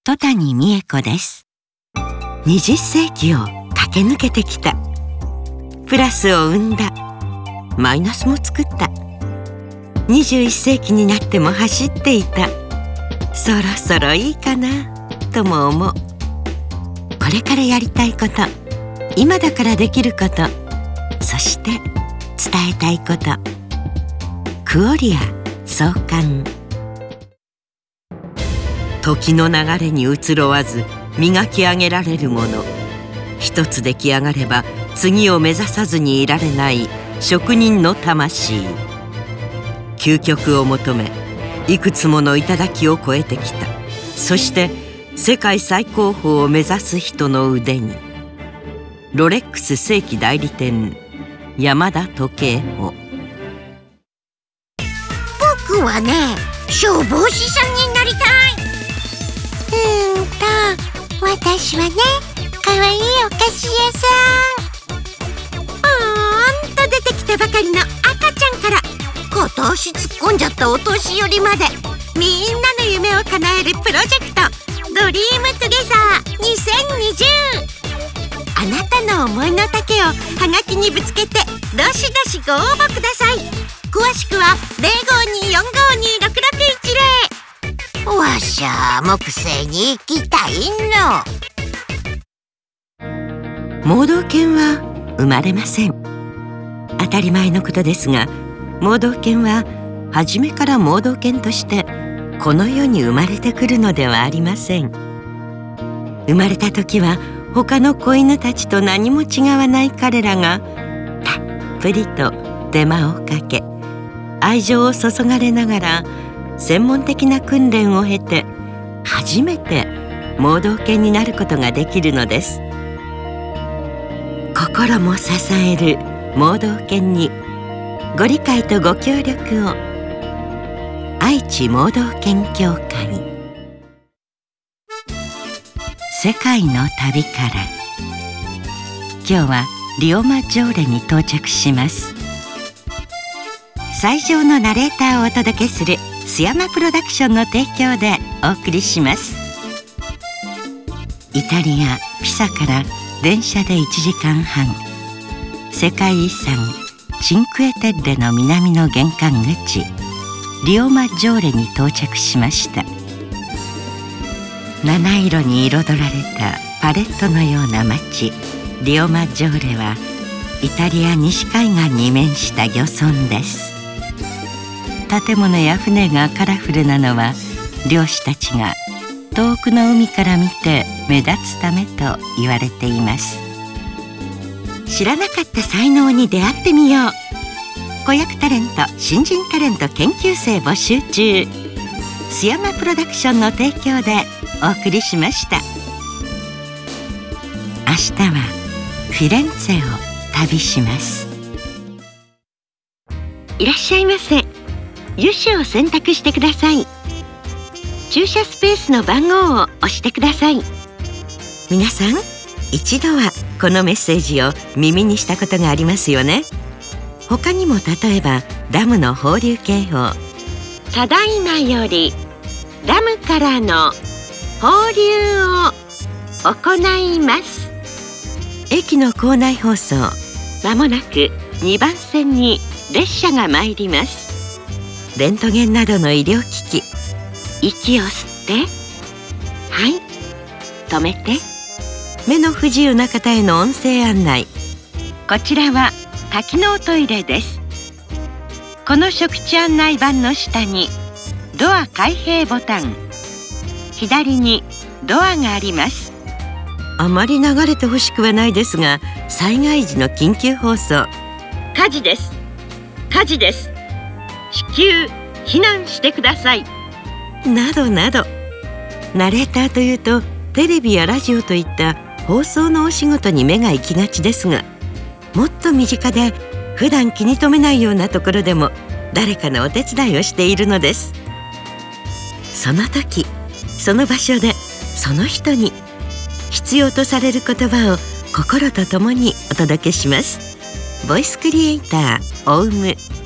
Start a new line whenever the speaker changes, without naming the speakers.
戸谷美恵子です。20世紀を駆け抜けてきた。プラスを生んだ。マイナスも作った。21世紀になっても走っていた。そろそろいいかなとも思う。これからやりたいこと、今だからできること、そして伝えたいこと。クオリア創刊。時の流れに移ろわず磨き上げられるもの。一つ出来上がれば次を目指さずにいられない職人の魂。究極を求めいくつもの頂を超えてきた。そして世界最高峰を目指す人の腕に。ロレックス正規代理店山田時計法。
僕はね、消防士さんになりたい。私はね、かわいいお菓子屋さん。出てきたばかりの赤ちゃんから片足突っ込んじゃったお年寄りまで、みんなの夢を叶えるプロジェクトドリームトゥゲザー2020。あなたの思いの丈をはがきにぶつけてどしどしご応募ください。詳しくは0524526610。わしゃ木星に行きたいの。
盲導犬は生まれません。当たり前のことですが、盲導犬は初めから盲導犬としてこの世に生まれてくるのではありません。生まれた時は他の子犬たちと何も違わない彼らがたっぷりと手間をかけ愛情を注がれながら専門的な訓練を経て初めて盲導犬になることができるのです。心も支える盲導犬にご理解とご協力を。愛知盲導犬協会。世界の旅から。今日はリオマジョーレに到着します。最上のナレーターをお届けする須山プロダクションの提供でお送りします。イタリア・ピサから電車で1時間半。世界遺産チンクエテッレの南の玄関口リオマジョーレに到着しました。七色に彩られたパレットのような街リオマジョーレはイタリア西海岸に面した漁村です。建物や船がカラフルなのは漁師たちが遠くの海から見て目立つためと言われています。知らなかった才能に出会ってみよう。子役タレント、新人タレント研究生募集中。須山プロダクションの提供でお送りしました。明日はフィレンツェを旅します。いらっしゃいませ。油種を選択してください。駐車スペースの番号を押してください。皆さん、一度はこのメッセージを耳にしたことがありますよね。他にも例えばダムの放流警報。ただいまよりダムからの放流を行います。駅の構内放送。まもなく2番線に列車が参ります。レントゲンなどの医療機器。息を吸って、はい、止めて。目の不自由な方への音声案内。こちらは多機能トイレです。この食地案内板の下にドア開閉ボタン、左にドアがあります。あまり流れてほしくはないですが、災害時の緊急放送。火事です、火事です、至急避難してください、などなど。ナレーターというとテレビやラジオといった放送のお仕事に目が行きがちですが、もっと身近で普段気に留めないようなところでも誰かのお手伝いをしているのです。その時、その場所で、その人に必要とされる言葉を心とともにお届けします。ボイスクリエイターオウム。